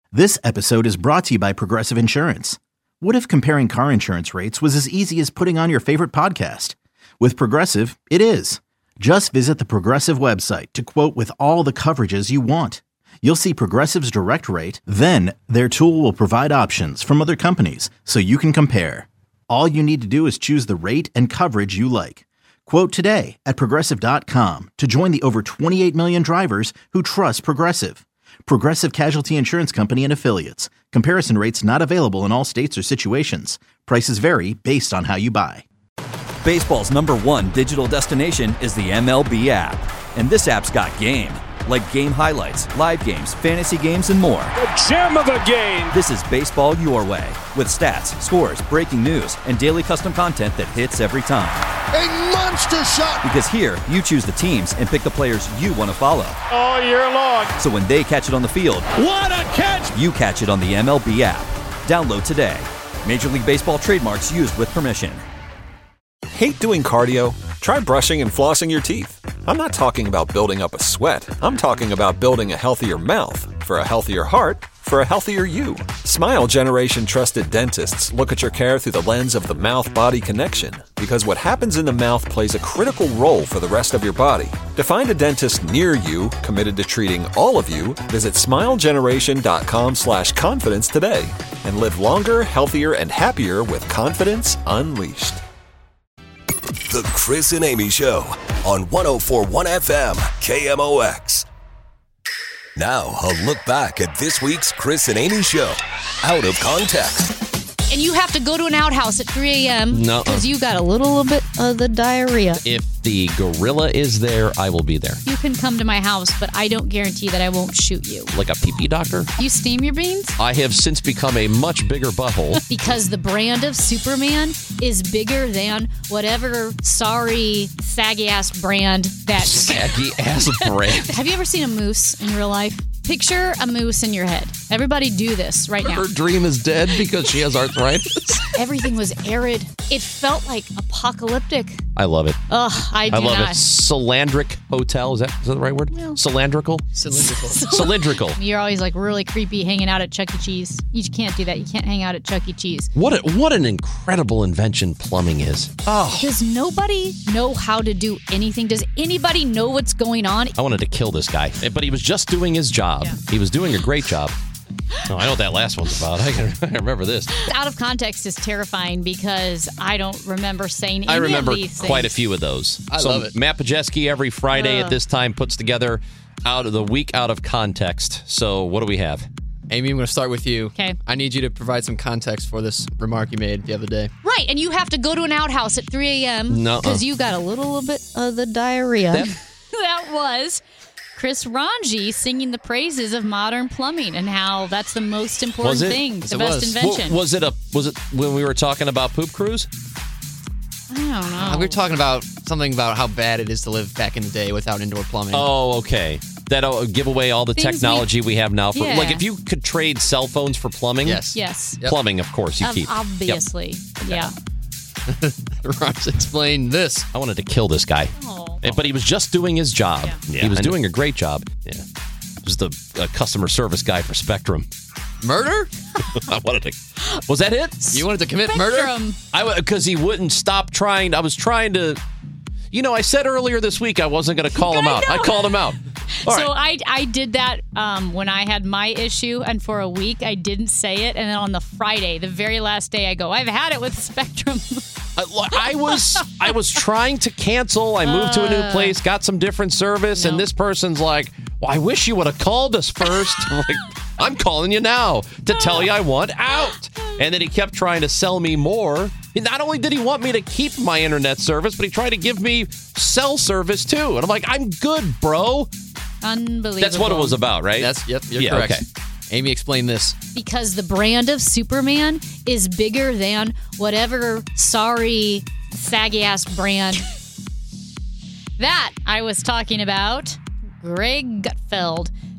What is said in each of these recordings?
This episode is brought to you by Progressive Insurance. What if comparing car insurance rates was as easy as putting on your favorite podcast? With Progressive, it is. Just visit the Progressive website to quote with all the coverages you want. You'll see Progressive's direct rate, then their tool will provide options from other companies so you can compare. All you need to do is choose the rate and coverage you like. Quote today at Progressive.com to join the over 28 million drivers who trust Progressive. Progressive Casualty Insurance Company and Affiliates. Comparison rates not available in all states or situations. Prices vary based on how you buy. Baseball's #1 digital destination is the MLB app. And this app's got game. Like game highlights, live games, fantasy games, and more. The gem of the game! This is baseball your way. With stats, scores, breaking news, and daily custom content that hits every time. A monster shot! Because here, you choose the teams and pick the players you want to follow. All year long. So when they catch it on the field, what a catch! You catch it on the MLB app. Download today. Major League Baseball trademarks used with permission. Hate doing cardio? Try brushing and flossing your teeth. I'm not talking about building up a sweat. I'm talking about building a healthier mouth for a healthier heart for a healthier you. Smile Generation trusted dentists look at your care through the lens of the mouth-body connection, because what happens in the mouth plays a critical role for the rest of your body. To find a dentist near you committed to treating all of you, visit smilegeneration.com/confidence today and live longer, healthier, and happier with confidence unleashed. The Chris and Amy Show on 104.1 FM KMOX. Now, a look back at this week's Chris and Amy Show. Out of context. And you have to go to an outhouse at 3 a.m. because you got a little bit of the diarrhea. If the gorilla is there, I will be there. You can come to my house, but I don't guarantee that I won't shoot you. Like a pee-pee doctor? You steam your beans? I have since become a much bigger butthole. Because the brand of Superman is bigger than whatever saggy-ass brand that... Saggy-ass brand? Have you ever seen a moose in real life? Picture a moose in your head. Everybody do this right now. Her dream is dead because she has arthritis. Everything was arid. It felt like apocalyptic. I love it. Ugh, I love it. Cylindric Hotel. Is that the right word? No. Cylindrical? Cylindrical. You're always like really creepy hanging out at Chuck E. Cheese. You can't do that. You can't hang out at Chuck E. Cheese. What an incredible invention plumbing is. Oh. Does nobody know how to do anything? Does anybody know what's going on? I wanted to kill this guy, but he was just doing his job. Yeah. He was doing a great job. Oh, I know what that last one's about. I remember this. Out of context is terrifying because I don't remember saying any I remember of these things. Quite a few of those. I love it. Matt Pajeski every Friday at this time puts together out of the week out of context. So what do we have? Amy, I'm going to start with you. Okay. I need you to provide some context for this remark you made the other day. Right, and you have to go to an outhouse at 3 a.m. because you got a little bit of the diarrhea. That was Chris Ranji singing the praises of modern plumbing and how that's the most important thing, the best invention. Was it when we were talking about Poop Cruise? I don't know. We were talking about something about how bad it is to live back in the day without indoor plumbing. Oh, okay. That'll give away all the technology we have now. Like if you could trade cell phones for plumbing. Yes. Yep. Plumbing, of course, you keep. Obviously. Yep. Yeah. Ross, explain this. I wanted to kill this guy. But he was just doing his job. Yeah. He was doing a great job. Yeah. He was the customer service guy for Spectrum. Murder? I wanted to. Was that it? You wanted to commit murder? Because he wouldn't stop trying. I was trying to. I said earlier this week I wasn't going to call him out. I called him out. I did that when I had my issue, and for a week I didn't say it, and then on the Friday, the very last day, I go, I've had it with Spectrum. I was trying to cancel. I moved to a new place, got some different service, and this person's like, well, I wish you would have called us first. I'm like, I'm calling you now to tell you I want out. And then he kept trying to sell me more. Not only did he want me to keep my internet service, but he tried to give me cell service too. And I'm like, I'm good, bro. Unbelievable. That's what it was about, right? You're correct. Okay. Amy, explain this. Because the brand of Superman is bigger than whatever saggy-ass brand that I was talking about. Greg Gutfeld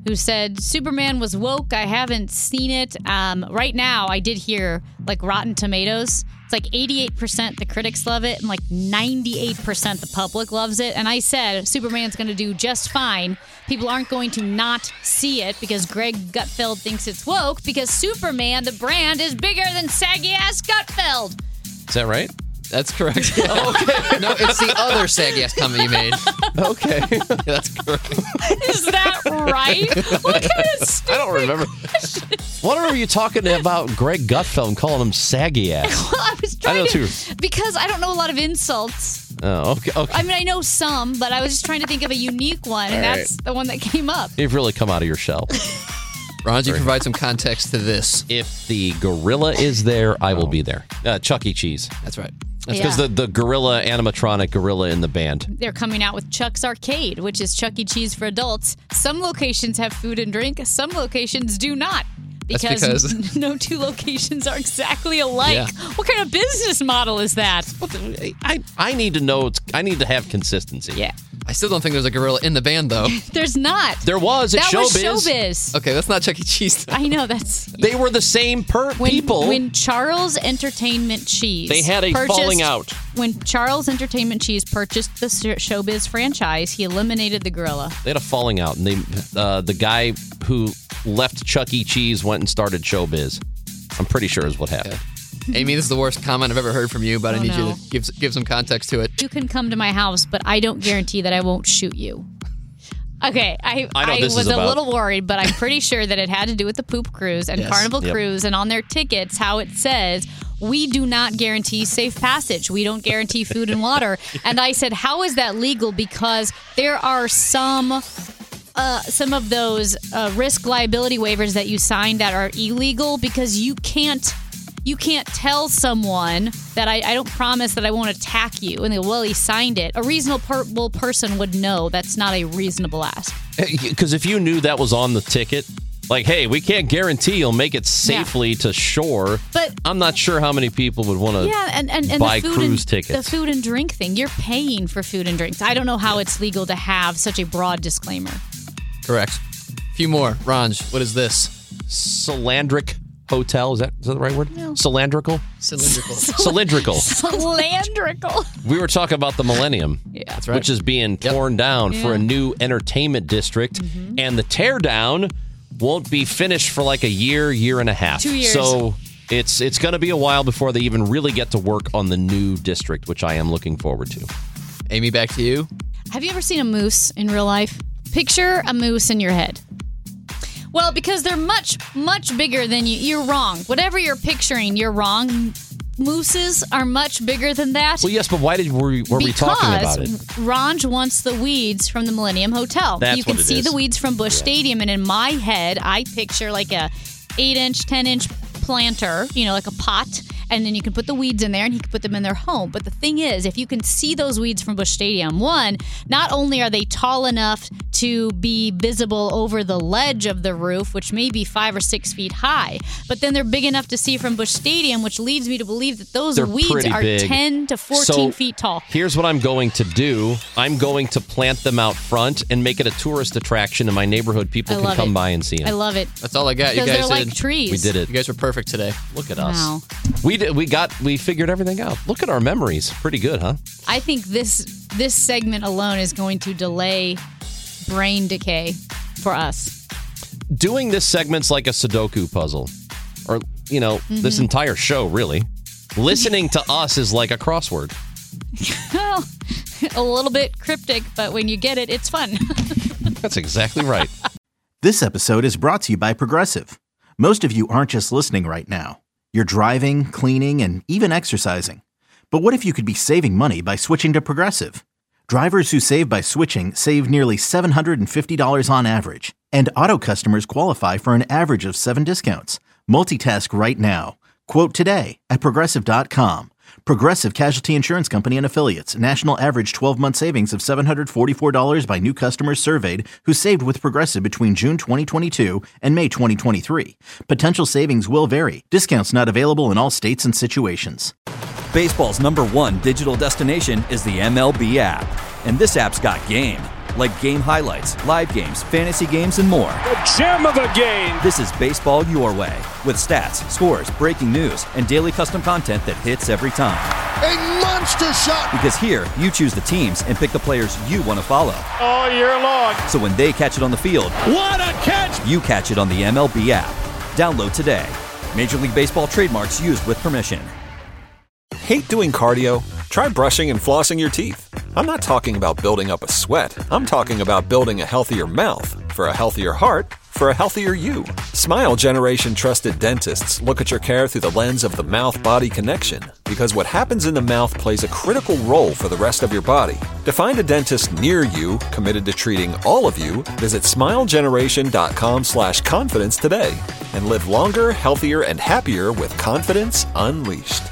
who said, Superman was woke. I haven't seen it. Right now, I did hear, like, Rotten Tomatoes. It's like 88% the critics love it and like 98% the public loves it. And I said, Superman's going to do just fine. People aren't going to not see it because Greg Gutfeld thinks it's woke because Superman, the brand, is bigger than saggy-ass Gutfeld. Is that right? That's correct. Okay. No, it's the other saggy-ass comment you made. Okay. That's correct. Is that right? What kind of stupid I don't remember. What were you talking about Greg Gutfeld and calling him saggy ass? Well, I was trying because I don't know a lot of insults. Oh, okay. I mean, I know some, but I was just trying to think of a unique one, and that's the one that came up. You've really come out of your shell. Ronji, provide some context to this. If the gorilla is there, I will be there. Chuck E. Cheese. That's right. That's because the gorilla, animatronic gorilla in the band. They're coming out with Chuck's Arcade, which is Chuck E. Cheese for adults. Some locations have food and drink. Some locations do not. Because no two locations are exactly alike. Yeah. What kind of business model is that? I need to know. I need to have consistency. Yeah. I still don't think there's a gorilla in the band, though. There's not. There was at Showbiz. Was Showbiz. Okay, that's not Chuck E. Cheese, though. I know, They were the same people. When Charles Entertainment Cheese... They had a falling out. When Charles Entertainment Cheese purchased the Showbiz franchise, he eliminated the gorilla. They had a falling out, and the guy who left Chuck E. Cheese went and started Showbiz. I'm pretty sure is what happened. Okay. Amy, this is the worst comment I've ever heard from you, but I need you to give some context to it. You can come to my house, but I don't guarantee that I won't shoot you. Okay, I was a little worried, but I'm pretty sure that it had to do with the Poop Cruise and Carnival Cruise, and on their tickets, how it says, we do not guarantee safe passage. We don't guarantee food and water. And I said, how is that legal? Because there are some of those risk liability waivers that you sign that are illegal because you can't tell someone that I don't promise that I won't attack you. And they go, well, he signed it. A reasonable person would know that's not a reasonable ask. Because if you knew that was on the ticket, like, hey, we can't guarantee you'll make it safely to shore. But I'm not sure how many people would want to buy cruise tickets. The food and drink thing, you're paying for food and drinks. I don't know how it's legal to have such a broad disclaimer. Correct. A few more. Ranj, what is this? Solandric Hotel, is that the right word? No. Cylindrical. We were talking about the Millennium, that's right, which is being torn down for a new entertainment district, and the teardown won't be finished for like a year and a half. 2 years. So it's going to be a while before they even really get to work on the new district, which I am looking forward to. Amy, back to you. Have you ever seen a moose in real life? Picture a moose in your head. Well, because they're much, much bigger than you. You're wrong. Whatever you're picturing, you're wrong. Mooses are much bigger than that. Well, yes, but why were we talking about it? Because Ranj wants the weeds from the Millennium Hotel. That's you can what it see is. The weeds from Busch Stadium, and in my head, I picture like a 8-inch, 10-inch planter, like a pot, and then you can put the weeds in there and he can put them in their home. But the thing is, if you can see those weeds from Busch Stadium, one, not only are they tall enough to be visible over the ledge of the roof, which may be 5 or 6 feet high, but then they're big enough to see from Busch Stadium, which leads me to believe that those weeds are big. 10 to 14 feet tall. Here's what I'm going to do. I'm going to plant them out front and make it a tourist attraction in my neighborhood. People can come by and see them. I love it. That's all I got. Because you guys they're did. Like trees. We did it. You guys were perfect today. Look at us. Wow. We figured everything out. Look at our memories. Pretty good, huh? I think this segment alone is going to delay brain decay for us. Doing this segment's like a Sudoku puzzle. Or, this entire show, really. Listening to us is like a crossword. Well, a little bit cryptic, but when you get it, it's fun. That's exactly right. This episode is brought to you by Progressive. Most of you aren't just listening right now. You're driving, cleaning, and even exercising. But what if you could be saving money by switching to Progressive? Drivers who save by switching save nearly $750 on average. And auto customers qualify for an average of 7 discounts. Multitask right now. Quote today at Progressive.com. Progressive Casualty Insurance Company and Affiliates. National average 12-month savings of $744 by new customers surveyed who saved with Progressive between June 2022 and May 2023. Potential savings will vary. Discounts not available in all states and situations. Baseball's #1 digital destination is the MLB app. And this app's got game. like game highlights, live games, fantasy games, and more. The gem of a game. This is baseball your way, with stats, scores, breaking news, and daily custom content that hits every time. A monster shot. Because here, you choose the teams and pick the players you want to follow. All year long. So when they catch it on the field, what a catch! You catch it on the MLB app. Download today. Major League Baseball trademarks used with permission. Hate doing cardio? Try brushing and flossing your teeth. I'm not talking about building up a sweat. I'm talking about building a healthier mouth. For a healthier heart, for a healthier you. Smile Generation trusted dentists look at your care through the lens of the mouth-body connection, because what happens in the mouth plays a critical role for the rest of your body. To find a dentist near you committed to treating all of you, visit smilegeneration.com/confidence today and live longer, healthier, and happier with confidence unleashed.